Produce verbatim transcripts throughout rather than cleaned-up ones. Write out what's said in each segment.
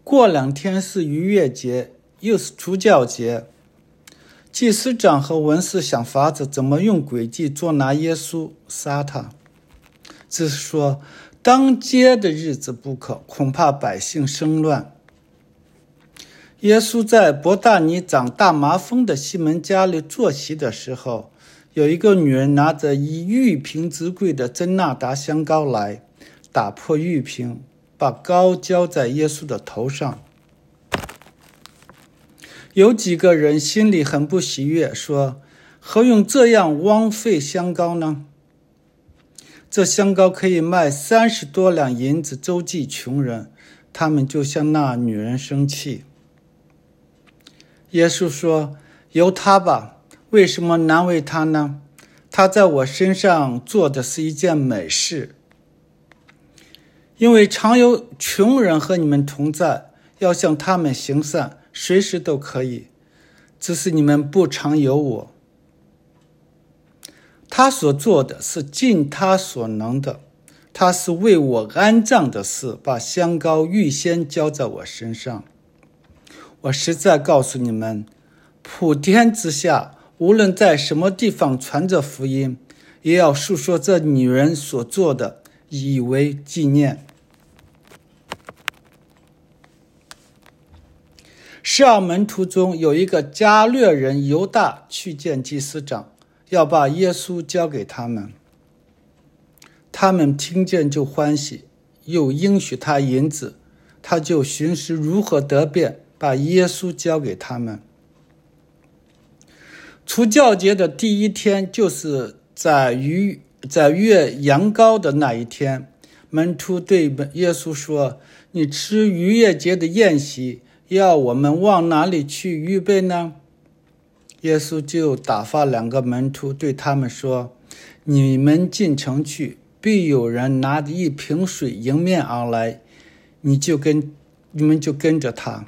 过两天是逾越节，又是除酵节。祭司长和文士想法子怎么用诡计捉拿耶稣，杀他。只是说当街的日子不可，恐怕百姓生乱。耶稣在伯大尼长大麻风的西门家里坐席的时候，有一个女人拿着以玉瓶之贵的真纳达香膏来，打破玉瓶，把膏浇在耶稣的头上。有几个人心里很不喜悦，说何用这样枉费香膏呢？这香膏可以卖三十多两银子周济穷人。他们就向那女人生气。耶稣说，由他吧，为什么难为他呢？他在我身上做的是一件美事。因为常有穷人和你们同在，要向他们行善，随时都可以，只是你们不常有我。他所做的是尽他所能的，他是为我安葬的事，把香膏预先浇在我身上。我实在告诉你们，普天之下，无论在什么地方传着福音，也要述说这女人所做的，以为纪念。十二门徒中有一个加略人犹大去见祭司长，要把耶稣交给他们。他们听见就欢喜，又应许他银子，他就寻思如何得便，把耶稣交给他们。除酵节的第一天，就是在逾在月羊羔的那一天，门徒对耶稣说，你吃逾越节的宴席，要我们往哪里去预备呢？耶稣就打发两个门徒对他们说，你们进城去，必有人拿着一瓶水迎面而来，你就跟你们就跟着他。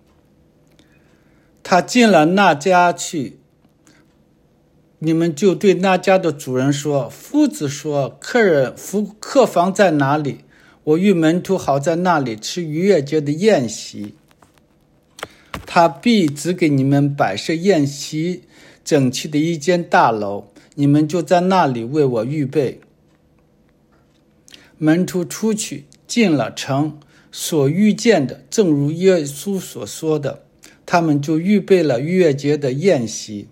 他进了那家去，你们就对那家的主人说，夫子说，客人夫客房在哪里？我与门徒好在那里吃逾越节的宴席。他必指给你们摆设宴席整齐的一间大楼，你们就在那里为我预备。门徒出去进了城，所遇见的正如耶稣所说的，他们就预备了逾越节的宴席。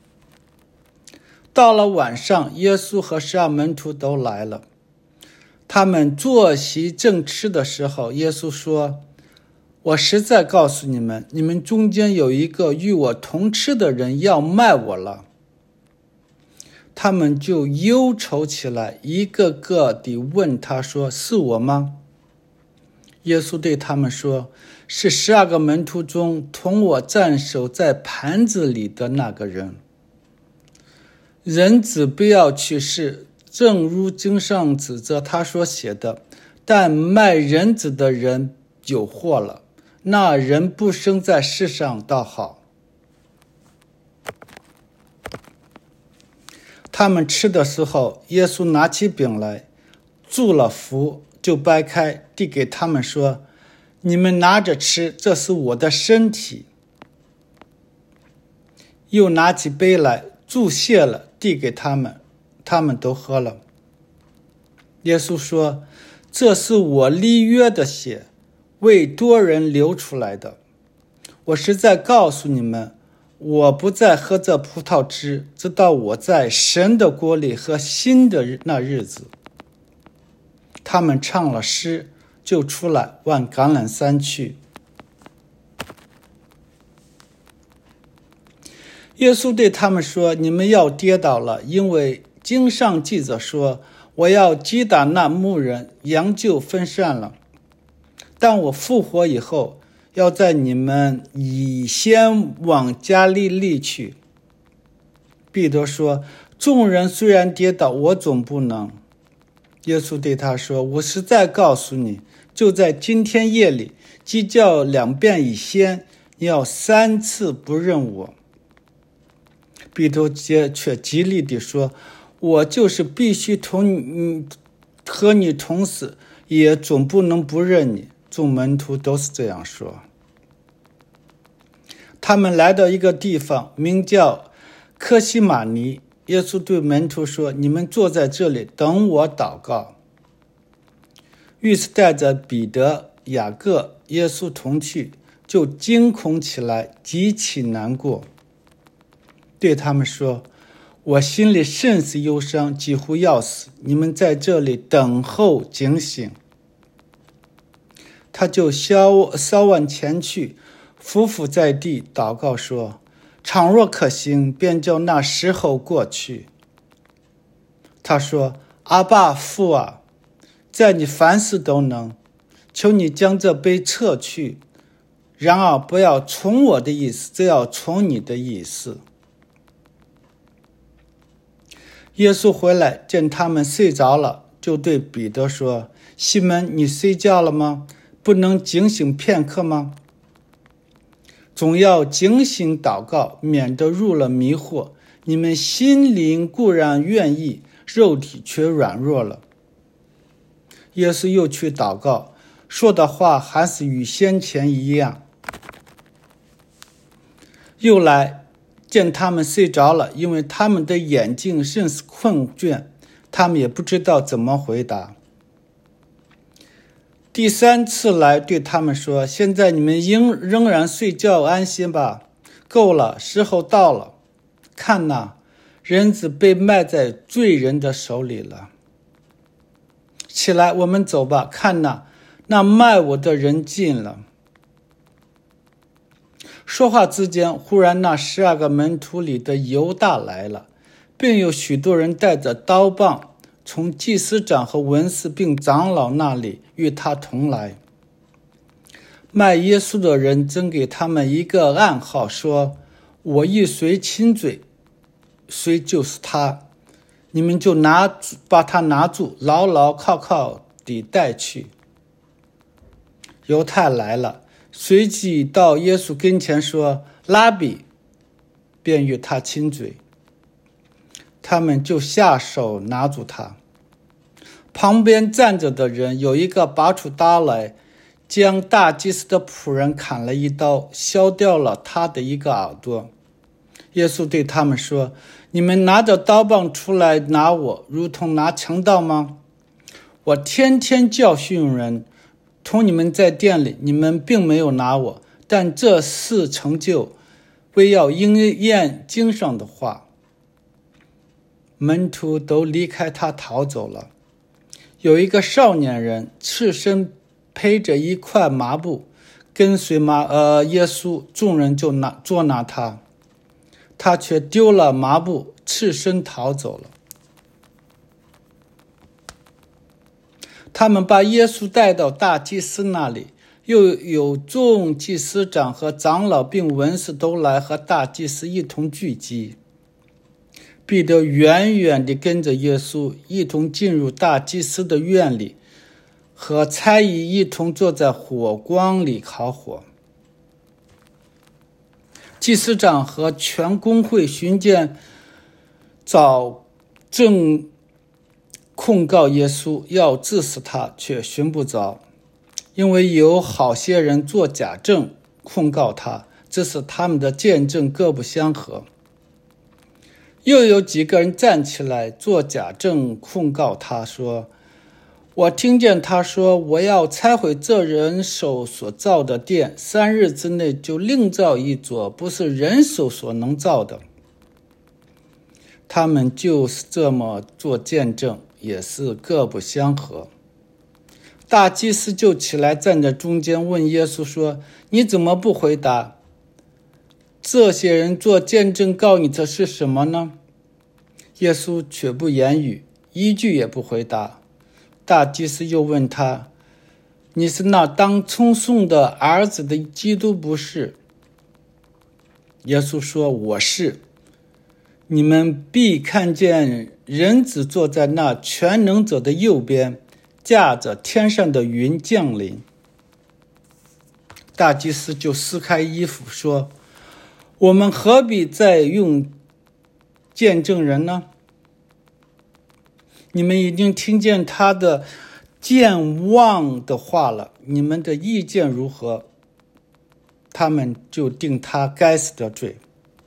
到了晚上，耶稣和十二门徒都来了。他们坐席正吃的时候，耶稣说，我实在告诉你们，你们中间有一个与我同吃的人要卖我了。他们就忧愁起来，一个个地问他说，是我吗？耶稣对他们说，是十二个门徒中同我蘸手在盘子里的那个人。人子不要去世，正如经上指着他所写的，但卖人子的人有祸了，那人不生在世上倒好。他们吃的时候，耶稣拿起饼来，祝了福，就掰开，递给他们说，你们拿着吃，这是我的身体。又拿起杯来，祝谢了，递给他们，他们都喝了。耶稣说，这是我立约的血，为多人流出来的。我实在告诉你们，我不再喝这葡萄汁，直到我在神的国里喝新的那日子。他们唱了诗，就出来往橄榄山去。耶稣对他们说，你们要跌倒了，因为经上记着说，我要击打那牧人，羊就分散了。但我复活以后，要在你们以先往加利利去。彼得说，众人虽然跌倒，我总不能。耶稣对他说，我实在告诉你，就在今天夜里，鸡叫两遍以先，你要三次不认我。彼得却极力地说，我就是必须同你和你同死，也总不能不认你。 众门徒都是这样说。他们来到一个地方，名叫科西玛尼。耶稣对门徒说：你们坐在这里，等我祷告。于是带着彼得、雅各、耶稣同去，就惊恐起来，极其难过，对他们说：我心里甚是忧伤，几乎要死，你们在这里等候警醒。他就稍稍往前去，伏伏在地，祷告说：倘若可行，便叫那时候过去。他说：阿爸父啊，在你凡事都能，求你将这杯撤去，然而不要从我的意思，只要从你的意思。耶稣回来见他们睡着了，就对彼得说：西门，你睡觉了吗？不能警醒片刻吗？总要警醒祷告，免得入了迷惑。你们心灵固然愿意，肉体却软弱了。耶稣又去祷告，说的话还是与先前一样。又来见他们睡着了，因为他们的眼睛甚是困倦，他们也不知道怎么回答。第三次来对他们说：现在你们仍仍然睡觉安心吧，够了，时候到了。看哪，人子被卖在罪人的手里了。起来，我们走吧，看哪，那卖我的人近了。说话之间，忽然那十二个门徒里的犹大来了，并有许多人带着刀棒，从祭司长和文士并长老那里与他同来。卖耶稣的人曾给他们一个暗号，说：我一谁亲嘴，谁就是他，你们就拿把他拿住，牢牢靠靠地带去。犹太来了，随即到耶稣跟前说：拉比，便与他亲嘴。他们就下手拿住他。旁边站着的人有一个拔出刀来，将大祭司的仆人砍了一刀，削掉了他的一个耳朵。耶稣对他们说：你们拿着刀棒出来拿我，如同拿强盗吗？我天天教训人，同你们在店里，你们并没有拿我，但这事成就，为要应验经上的话。门徒都离开他逃走了。有一个少年人赤身披着一块麻布，跟随马呃耶稣，众人就拿捉拿他，他却丢了麻布，赤身逃走了。他们把耶稣带到大祭司那里，又有众祭司长和长老并文士都来和大祭司一同聚集。彼得远远地跟着耶稣，一同进入大祭司的院里，和差役一同坐在火光里烤火。祭司长和全公会寻见找正控告耶稣，要治死他，却寻不着，因为有好些人作假证控告他，这是他们的见证各不相合。又有几个人站起来作假证控告他，说：我听见他说，我要拆毁这人手所造的殿，三日之内就另造一座，不是人手所能造的。他们就是这么做见证，也是各不相合。大祭司就起来站在中间，问耶稣说：你怎么不回答？这些人做见证告你的是什么呢？耶稣却不言语，一句也不回答。大祭司又问他：你是那当称颂的儿子的基督不是？耶稣说：我是。你们必看见人子坐在那全能者的右边，驾着天上的云降临。大祭司就撕开衣服说：我们何必再用见证人呢？你们已经听见他的健忘的话了，你们的意见如何？他们就定他该死的罪。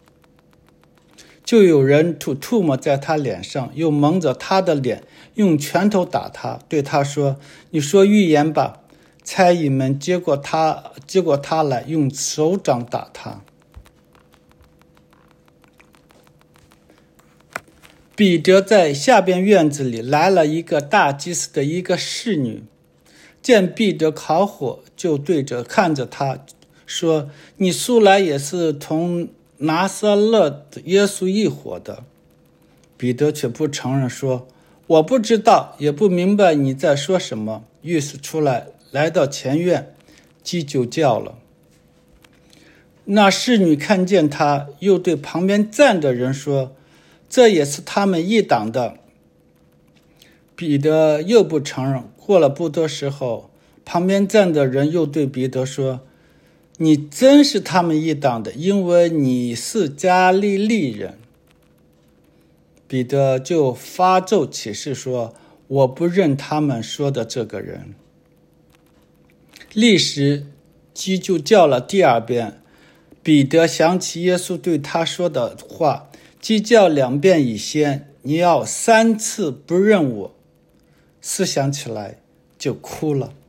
就有人吐唾沫在他脸上，又蒙着他的脸，用拳头打他，对他说：你说预言吧。差役们接过他接过他来，用手掌打他。彼得在下边院子里来了一个大祭司的一个侍女，见彼得烤火，就对着看着他说：你素来也是同拿撒勒的耶稣一伙的。彼得却不承认，说：我不知道，也不明白你在说什么。于是出来，来到前院，鸡就叫了。那侍女看见他，又对旁边站的人说：这也是他们一党的。彼得又不承认。过了不多时候，旁边站的人又对彼得说：你真是他们一党的，因为你是加利利人。彼得就发咒起誓说：我不认他们说的这个人。立时鸡就叫了第二遍。彼得想起耶稣对他说的话：鸡叫两遍以先，你要三次不认我。思想起来就哭了。